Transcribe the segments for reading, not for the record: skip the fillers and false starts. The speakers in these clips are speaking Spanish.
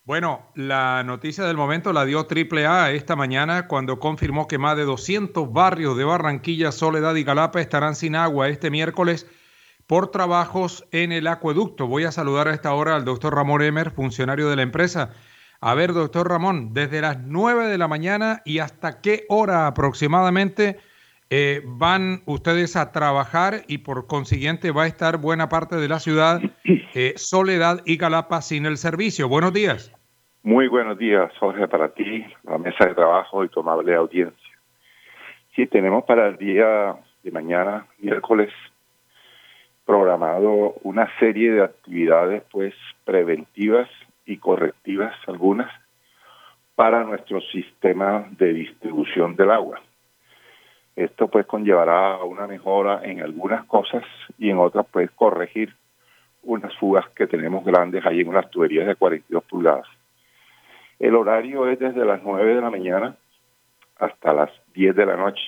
Bueno, la noticia del momento la dio AAA esta mañana cuando confirmó que más de 200 barrios de Barranquilla, Soledad y Galapa estarán sin agua este miércoles por trabajos en el acueducto. Voy a saludar a esta hora al doctor Ramón Emer, funcionario de la empresa. A ver, doctor Ramón, desde las 9 de la mañana y hasta qué hora aproximadamente van ustedes a trabajar y por consiguiente va a estar buena parte de la ciudad, Soledad y Galapa sin el servicio. Buenos días. Muy buenos días, Jorge, para ti, la mesa de trabajo y tu amable audiencia. Sí, tenemos para el día de mañana, miércoles, programado una serie de actividades, pues, preventivas y correctivas, algunas, para nuestro sistema de distribución del agua. Esto, pues, conllevará a una mejora en algunas cosas y en otras, pues, corregir unas fugas que tenemos grandes ahí en unas tuberías de 42 pulgadas. El horario es desde las 9 de la mañana hasta las 10 de la noche.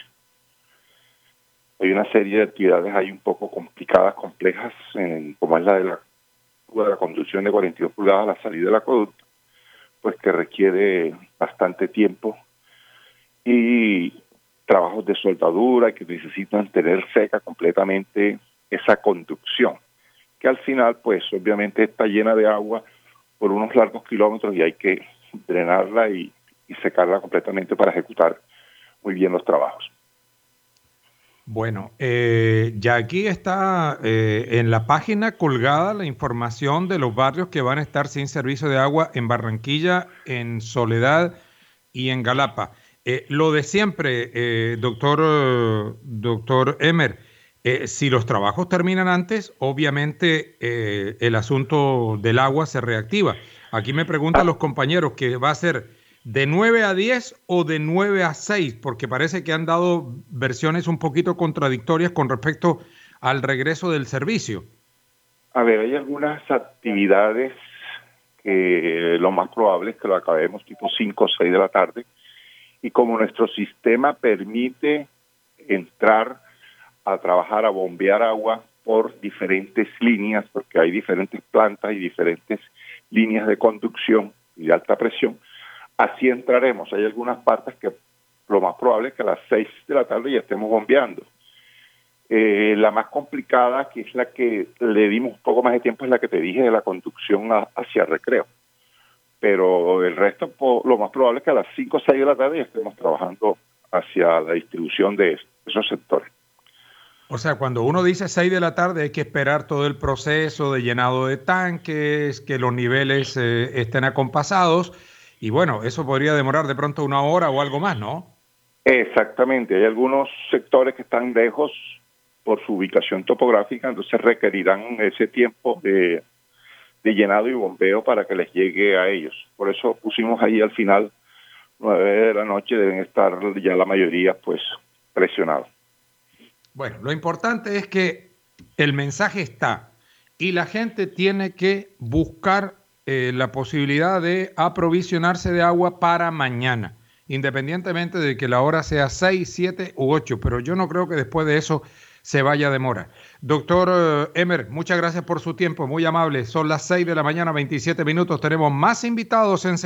Hay una serie de actividades ahí un poco complicadas, complejas, como es la de la conducción de 42 pulgadas a la salida del acueducto, pues que requiere bastante tiempo y trabajos de soldadura que necesitan tener seca completamente esa conducción, que al final, pues obviamente está llena de agua por unos largos kilómetros y hay que drenarla y secarla completamente para ejecutar muy bien los trabajos. Bueno, ya aquí está en la página colgada la información de los barrios que van a estar sin servicio de agua en Barranquilla, en Soledad y en Galapa. Lo de siempre, doctor Emer, si los trabajos terminan antes, obviamente el asunto del agua se reactiva. Aquí me preguntan los compañeros que va a ser de 9 a 10 o de 9 a 6, porque parece que han dado versiones un poquito contradictorias con respecto al regreso del servicio. A ver, hay algunas actividades que lo más probable es que lo acabemos tipo 5 o 6 de la tarde, y como nuestro sistema permite entrar a trabajar, a bombear agua por diferentes líneas, porque hay diferentes plantas y diferentes líneas de conducción y de alta presión, así entraremos. Hay algunas partes que lo más probable es que a las 6 de la tarde ya estemos bombeando. La más complicada, que es la que le dimos un poco más de tiempo, es la que te dije de la conducción hacia Recreo. Pero el resto, lo más probable es que a las 5 o 6 de la tarde ya estemos trabajando hacia la distribución de esos sectores. O sea, cuando uno dice 6 de la tarde hay que esperar todo el proceso de llenado de tanques, que los niveles estén acompasados y bueno, eso podría demorar de pronto 1 hora o algo más, ¿no? Exactamente, hay algunos sectores que están lejos por su ubicación topográfica, entonces requerirán ese tiempo de llenado y bombeo para que les llegue a ellos. Por eso pusimos ahí al final 9 de la noche, deben estar ya la mayoría pues presionados. Bueno, lo importante es que el mensaje está y la gente tiene que buscar la posibilidad de aprovisionarse de agua para mañana, independientemente de que la hora sea 6, 7 u 8, pero yo no creo que después de eso se vaya a demorar. Doctor Emer, muchas gracias por su tiempo, muy amable. Son las 6 de la mañana, 27 minutos. Tenemos más invitados en